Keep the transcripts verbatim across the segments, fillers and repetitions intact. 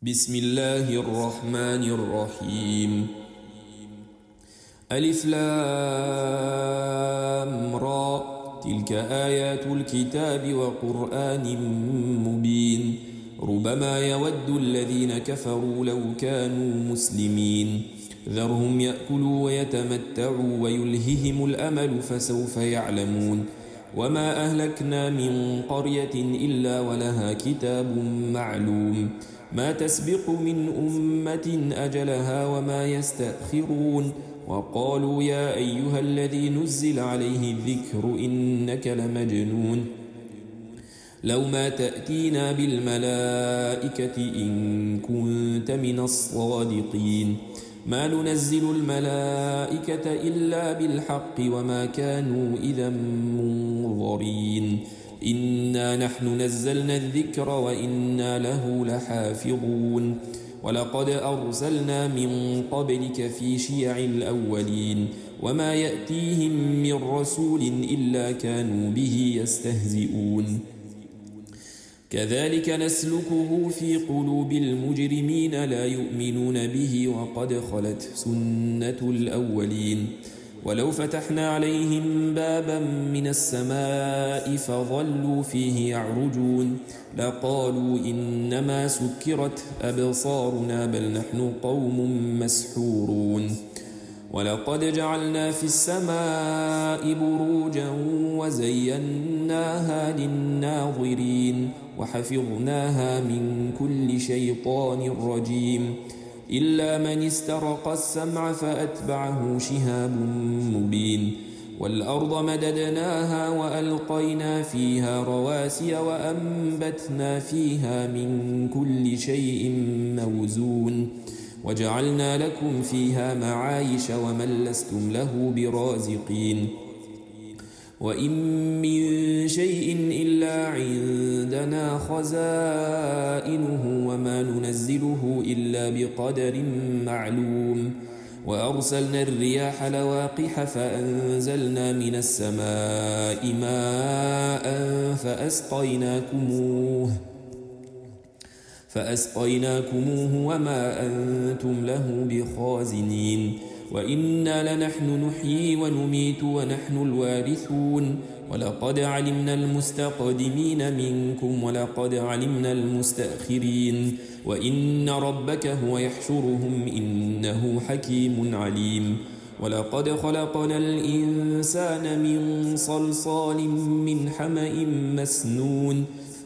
بسم الله الرحمن الرحيم. ألف لام را، تلك آيات الكتاب وقرآن مبين. ربما يود الذين كفروا لو كانوا مسلمين. ذرهم يأكلوا ويتمتعوا ويلههم الأمل فسوف يعلمون. وما أهلكنا من قرية إلا ولها كتاب معلوم، ما تسبق من أمة أجلها وما يستأخرون. وقالوا يا أيها الذي نزل عليه الذكر إنك لمجنون، لو ما تأتينا بالملائكة إن كنت من الصادقين. ما ننزل الملائكة إلا بالحق وما كانوا إذا منظرين. إنا نحن نزلنا الذكر وإنا له لحافظون. ولقد أرسلنا من قبلك في شيع الأولين، وما يأتيهم من رسول إلا كانوا به يستهزئون. كذلك نسلكه في قلوب المجرمين لا يؤمنون به وقد خلت سنة الأولين. ولو فتحنا عليهم بابا من السماء فظلوا فيه يعرجون لقالوا إنما سكرت أبصارنا بل نحن قوم مسحورون. ولقد جعلنا في السماء بروجا وزيناها للناظرين وحفظناها من كل شيطان رجيم إلا من استرق السمع فأتبعه شهاب مبين. والأرض مددناها وألقينا فيها رواسي وأنبتنا فيها من كل شيء موزون وجعلنا لكم فيها معايش ومن لستم له برازقين. وإن من شيء إلا عندنا خزائنه وما ننزله إلا بقدر معلوم. وأرسلنا الرياح لواقح فأنزلنا من السماء ماء فأسقيناكموه فأسقيناكموه وما أنتم له بخازنين. وإنا لنحن نحيي ونميت ونحن الوارثون. ولقد علمنا المستقدمين منكم ولقد علمنا المستأخرين. وإن ربك هو يحشرهم إنه حكيم عليم. ولقد خلقنا الإنسان من صلصال من حمأ مسنون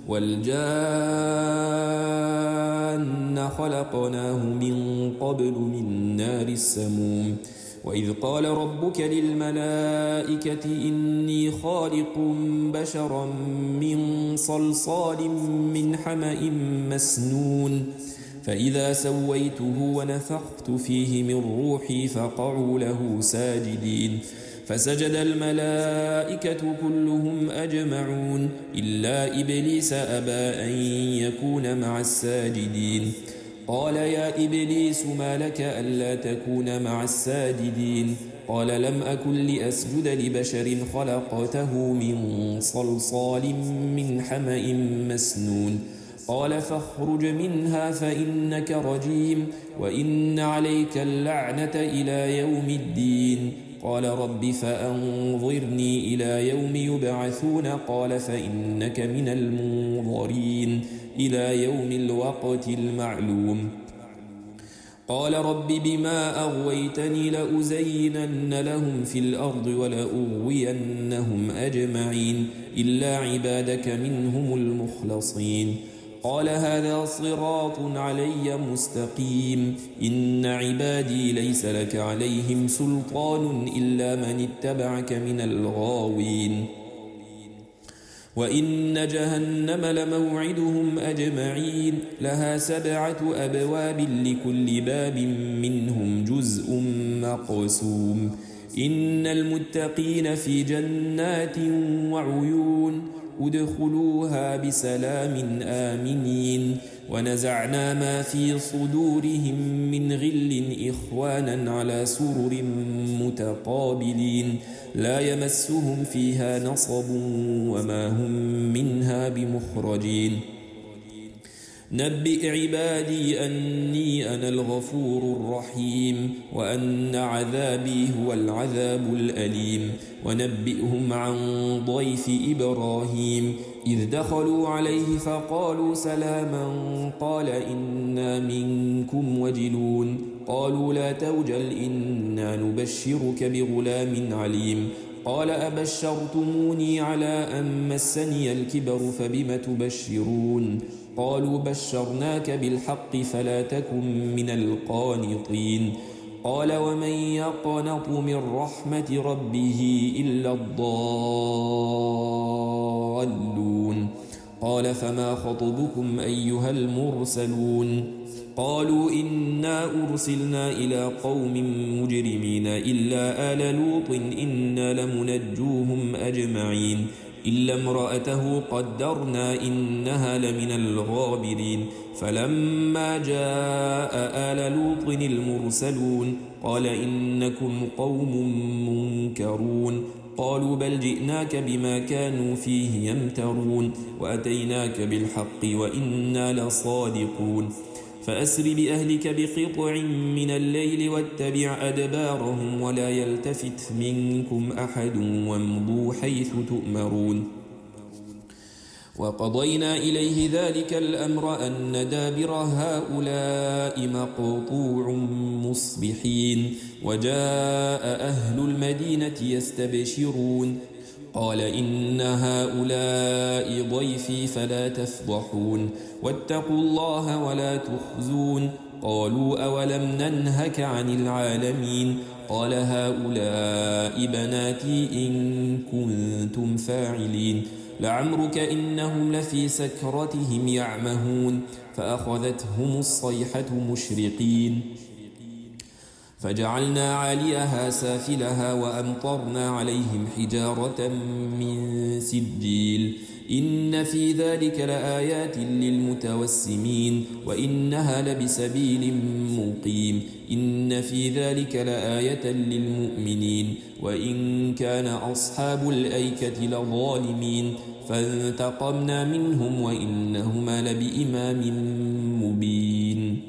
والجان خلقناه من قبل من نار السموم. وإذ قال ربك للملائكة إني خالق بشرا من صلصال من حمأ مسنون فإذا سويته ونفخت فيه من روحي فقعوا له ساجدين. فسجد الملائكة كلهم أجمعون إلا إبليس أبى أن يكون مع الساجدين. قال يا إبليس ما لك ألا تكون مع الساجدين؟ قال لم أكن لأسجد لبشر خلقته من صلصال من حمأ مسنون. قال فاخرج منها فإنك رجيم وإن عليك اللعنة إلى يوم الدين. قال رب فأنظرني إلى يوم يبعثون. قال فإنك من المنظرين إلى يوم الوقت المعلوم. قال رب بما أغويتني لأزينن لهم في الأرض ولأغوينهم أجمعين إلا عبادك منهم المخلصين. قال هذا صراط علي مستقيم. إن عبادي ليس لك عليهم سلطان إلا من اتبعك من الغاوين. وإن جهنم لموعدهم أجمعين لها سبعة أبواب لكل باب منهم جزء مقسوم. إن المتقين في جنات وعيون ادخلوها بسلام آمنين. ونزعنا ما في صدورهم من غل إخوانا على سرر متقابلين لا يمسهم فيها نصب وما هم منها بمخرجين. نبئ عبادي أني أنا الغفور الرحيم وأن عذابي هو العذاب الأليم ونبئهم عن ضيف إبراهيم إذ دخلوا عليه فقالوا سلاما قال إنا منكم وجلون قالوا لا توجل إنا نبشرك بغلام عليم قال أبشرتموني على أن مسني الكبر فبم تبشرون قالوا بشرناك بالحق فلا تكن من القانطين قال ومن يقنط من رحمة ربه إلا الضالون قال فما خطبكم أيها المرسلون قالوا إنا أرسلنا إلى قوم مجرمين إلا آل لوط إنا لمنجوهم أجمعين إلا امرأته قدرنا إنها لمن الغابرين فلما جاء آل لوط المرسلون قال إنكم قوم منكرون قالوا بل جئناك بما كانوا فيه يمترون وأتيناك بالحق وإنا لصادقون فأسر بأهلك بقطع من الليل واتبع أدبارهم ولا يلتفت منكم أحد وامضوا حيث تؤمرون وقضينا إليه ذلك الأمر أن دابر هؤلاء مقطوع مصبحين وجاء أهل المدينة يستبشرون قال إن هؤلاء ضيفي فلا تفضحون واتقوا الله ولا تخزون قالوا أولم ننهك عن العالمين قال هؤلاء بناتي إن كنتم فاعلين لعمرك إنهم لفي سكرتهم يعمهون فأخذتهم الصيحة مشرقين فجعلنا عاليها سافلها وأمطرنا عليهم حجارة من سجيل إن في ذلك لآيات للمتوسمين وإنها لبسبيل مقيم إن في ذلك لآية للمؤمنين وإن كان أصحاب الأيكة لظالمين فانتقمنا منهم وإنهما لبإمام مبين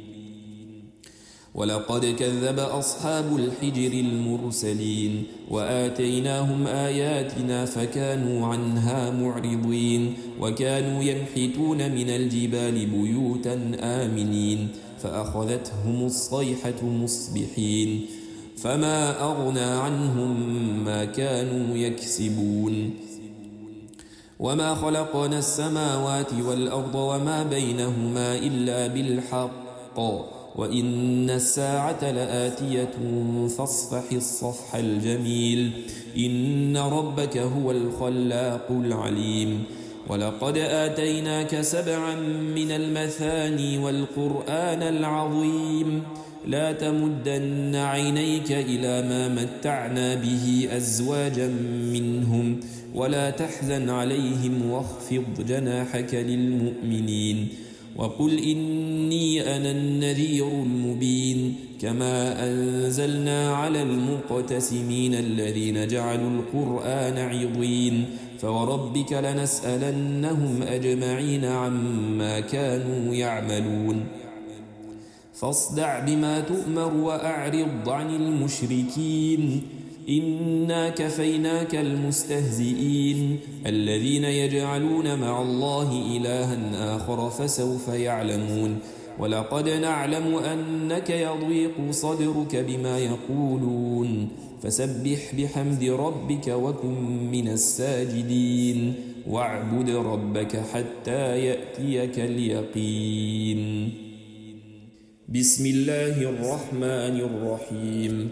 ولقد كذب أصحاب الحجر المرسلين وآتيناهم آياتنا فكانوا عنها معرضين وكانوا ينحتون من الجبال بيوتا آمنين فأخذتهم الصيحة مصبحين فما أغنى عنهم ما كانوا يكسبون وما خلقنا السماوات والأرض وما بينهما إلا بالحق وإن الساعة لآتية فاصفح الصفح الجميل إن ربك هو الخلاق العليم ولقد آتيناك سبعا من المثاني والقرآن العظيم لا تمدن عينيك إلى ما متعنا به أزواجا منهم ولا تحزن عليهم واخفض جناحك للمؤمنين وقل إني أنا النذير المبين كما أنزلنا على المقتسمين الذين جعلوا القرآن عضين فوربك لنسألنهم أجمعين عما كانوا يعملون فاصدع بما تؤمر وأعرض عن المشركين إنا كفيناك المستهزئين الذين يجعلون مع الله إلها آخر فسوف يعلمون ولقد نعلم أنك يضيق صدرك بما يقولون فسبح بحمد ربك وكن من الساجدين واعبد ربك حتى يأتيك اليقين بسم الله الرحمن الرحيم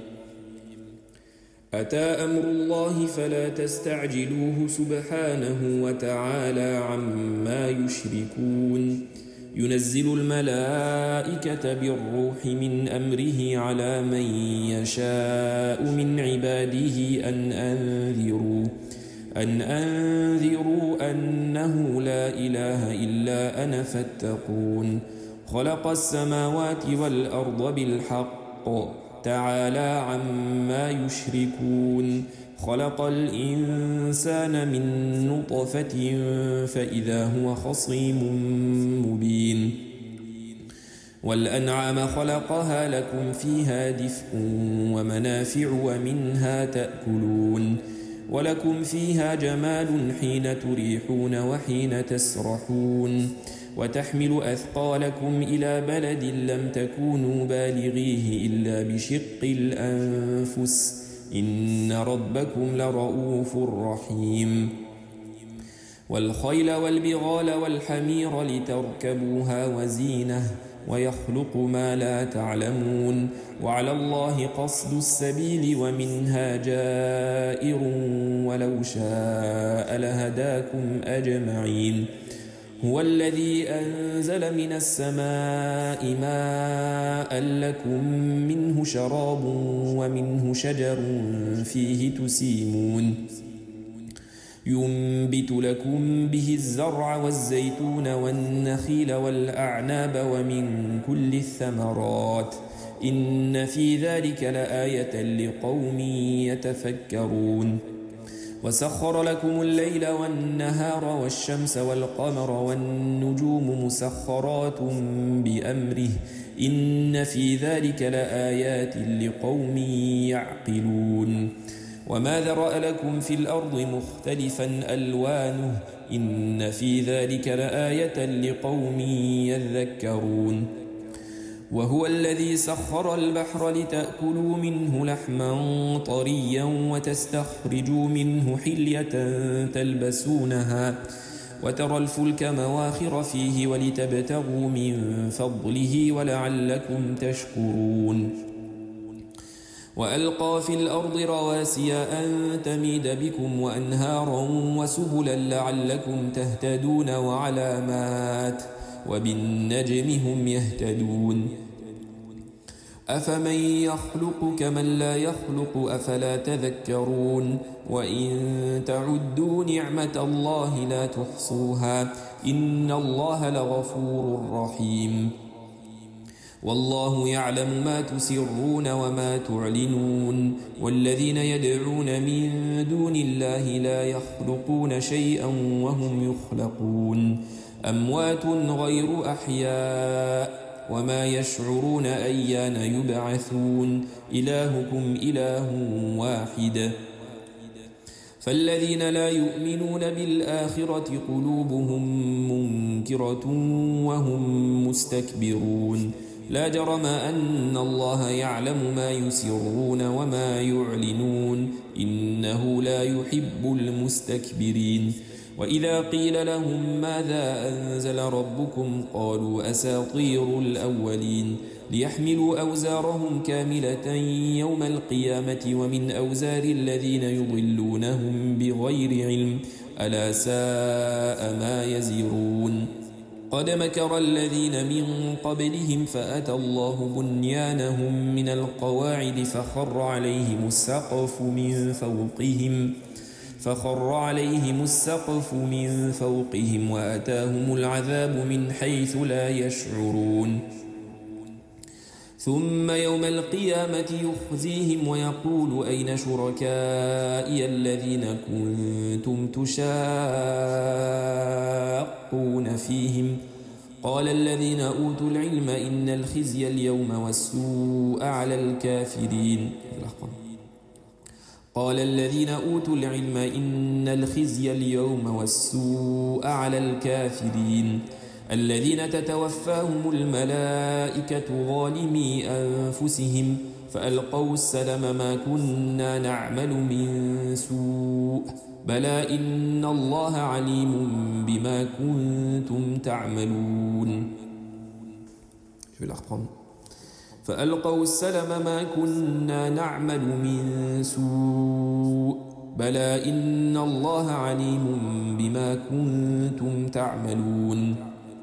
أتى أمر الله فلا تستعجلوه سبحانه وتعالى عما يشركون ينزل الملائكة بالروح من أمره على من يشاء من عباده أن أنذروا أن أنذروا أنه لا إله إلا أنا فاتقون خلق السماوات والأرض بالحق تعالى عما يشركون خلق الإنسان من نطفة فإذا هو خصيم مبين والأنعام خلقها لكم فيها دفء ومنافع ومنها تأكلون ولكم فيها جمال حين تريحون وحين تسرحون وتحمل أثقالكم إلى بلد لم تكونوا بالغيه إلا بشق الأنفس إن ربكم لرؤوف رحيم والخيل والبغال والحمير لتركبوها وزينة ويخلق ما لا تعلمون وعلى الله قصد السبيل ومنها جائر ولو شاء لهداكم أجمعين هو الذي أنزل من السماء ماء لكم منه شراب ومنه شجر فيه تسيمون ينبت لكم به الزرع والزيتون والنخيل والأعناب ومن كل الثمرات إن في ذلك لآية لقوم يتفكرون وسخر لكم الليل والنهار والشمس والقمر والنجوم مسخرات بأمره إن في ذلك لآيات لقوم يعقلون وما ذرأ لكم في الأرض مختلفا ألوانه إن في ذلك لآية لقوم يذكرون وهو الذي سخر البحر لتأكلوا منه لحما طريا وتستخرجوا منه حلية تلبسونها وترى الفلك مواخر فيه ولتبتغوا من فضله ولعلكم تشكرون وألقى في الأرض رواسي أن تميد بكم وأنهارا وسبلا لعلكم تهتدون وعلامات وبالنجم هم يهتدون أفمن يخلق كمن لا يخلق أفلا تذكرون وإن تعدوا نعمة الله لا تحصوها إن الله لغفور رحيم والله يعلم ما تسرون وما تعلنون والذين يدعون من دون الله لا يخلقون شيئا وهم يخلقون أموات غير أحياء وما يشعرون أيان يبعثون إلهكم إله واحد فالذين لا يؤمنون بالآخرة قلوبهم منكرة وهم مستكبرون لا جرم أن الله يعلم ما يسرون وما يعلنون إنه لا يحب المستكبرين وإذا قيل لهم ماذا أنزل ربكم قالوا أساطير الأولين ليحملوا أوزارهم كاملة يوم القيامة ومن أوزار الذين يضلونهم بغير علم ألا ساء ما يزرون قد مكر الذين من قبلهم فأتى الله بنيانهم من القواعد فخر عليهم السقف من فوقهم فخر عليهم السقف من فوقهم وأتاهم العذاب من حيث لا يشعرون ثم يوم القيامة يخزيهم ويقول أين شركائي الذين كنتم تشاقون فيهم قال الذين أوتوا العلم إن الخزي اليوم والسوء على الكافرين قال الذين أوتوا العلم إن الخزي اليوم والسوء على الكافرين الذين تتوفاهم الملائكة ظالمي أنفسهم فألقوا السلم ما كنا نعمل من سوء بلى إن الله عليم بما كنتم تعملون فألقوا السلم ما كنا نعمل من سوء بلى إن الله عليم بما كنتم تعملون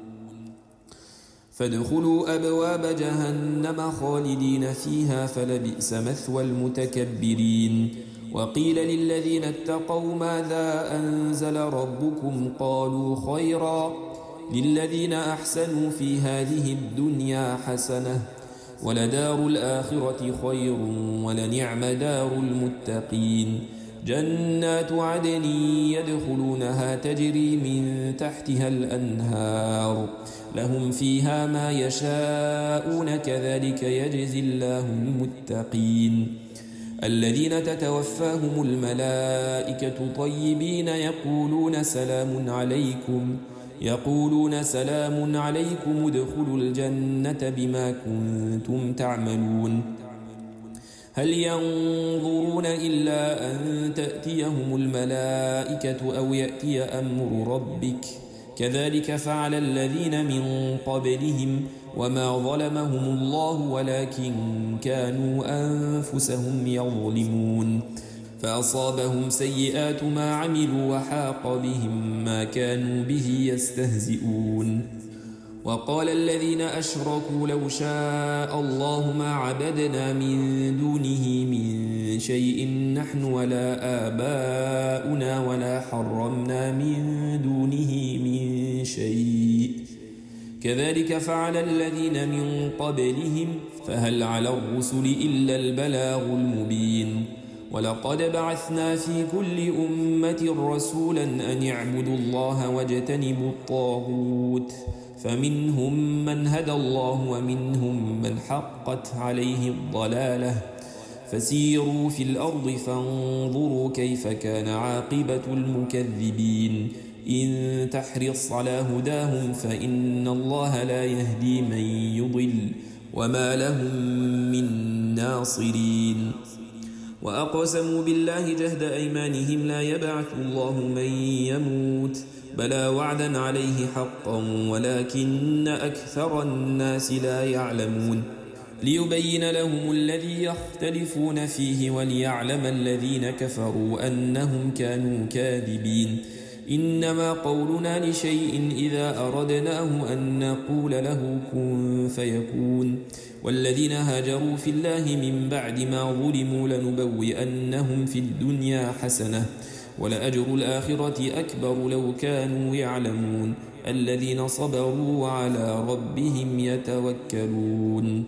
فادخلوا أبواب جهنم خالدين فيها فلبئس مثوى المتكبرين وقيل للذين اتقوا ماذا أنزل ربكم قالوا خيرا للذين أحسنوا في هذه الدنيا حسنة ولدار الآخرة خير ولنعم دار المتقين جنات عدن يدخلونها تجري من تحتها الأنهار لهم فيها ما يشاءون كذلك يجزي الله المتقين الذين تتوفاهم الملائكة طيبين يقولون سلام عليكم يقولون سلام عليكم ادخلوا الجنة بما كنتم تعملون هل ينظرون إلا أن تأتيهم الملائكة أو يأتي أمر ربك كذلك فعل الذين من قبلهم وما ظلمهم الله ولكن كانوا أنفسهم يظلمون فأصابهم سيئات ما عملوا وحاق بهم ما كانوا به يستهزئون وقال الذين أشركوا لو شاء الله ما عبدنا من دونه من شيء نحن ولا آباؤنا ولا حرمنا من دونه من شيء كذلك فعل الذين من قبلهم فهل على الرسل إلا البلاغ المبين ولقد بعثنا في كل أمة رسولا أن يعبدوا الله واجتنبوا الطاغوت فمنهم من هدى الله ومنهم من حقت عليه الضلالة فسيروا في الأرض فانظروا كيف كان عاقبة المكذبين إن تحرص على هداهم فإن الله لا يهدي من يضل وما لهم من ناصرين وأقسموا بالله جهد أيمانهم لا يبعث الله من يموت بلى وعدا عليه حقا ولكن أكثر الناس لا يعلمون ليبين لهم الذي يختلفون فيه وليعلم الذين كفروا أنهم كانوا كاذبين إنما قولنا لشيء إذا أردناه أن نقول له كن فيكون والذين هاجروا في الله من بعد ما ظلموا لنبوئنهم في الدنيا حسنة ولأجر الآخرة أكبر لو كانوا يعلمون الذين صبروا وعلى ربهم يتوكلون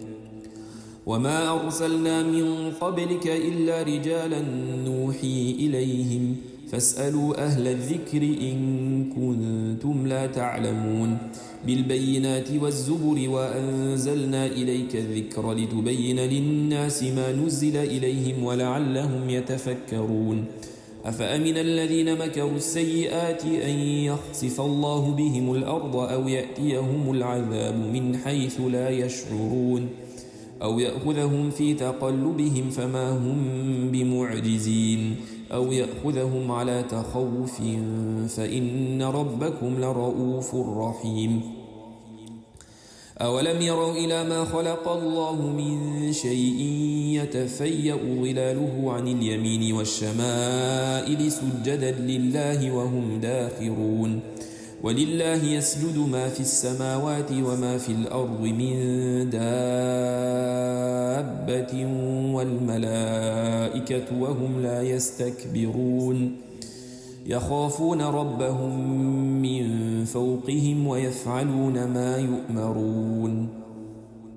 وما أرسلنا من قبلك إلا رجالا نوحي إليهم فاسألوا أهل الذكر إن كنتم لا تعلمون بالبينات والزبر وأنزلنا إليك الذكر لتبين للناس ما نزل إليهم ولعلهم يتفكرون أفأمن الذين مكروا السيئات أن يخسف الله بهم الأرض أو يأتيهم العذاب من حيث لا يشعرون أو يأخذهم في تقلبهم فما هم بمعجزين أو يأخذهم على تخوف فإن ربكم لرؤوف رحيم أولم يروا إلى ما خلق الله من شيء يتفيأ ظلاله عن اليمين والشمائل سجدا لله وهم داخرون ولله يسجد ما في السماوات وما في الأرض من دابة والملائكة وهم لا يستكبرون يخافون ربهم من فوقهم ويفعلون ما يؤمرون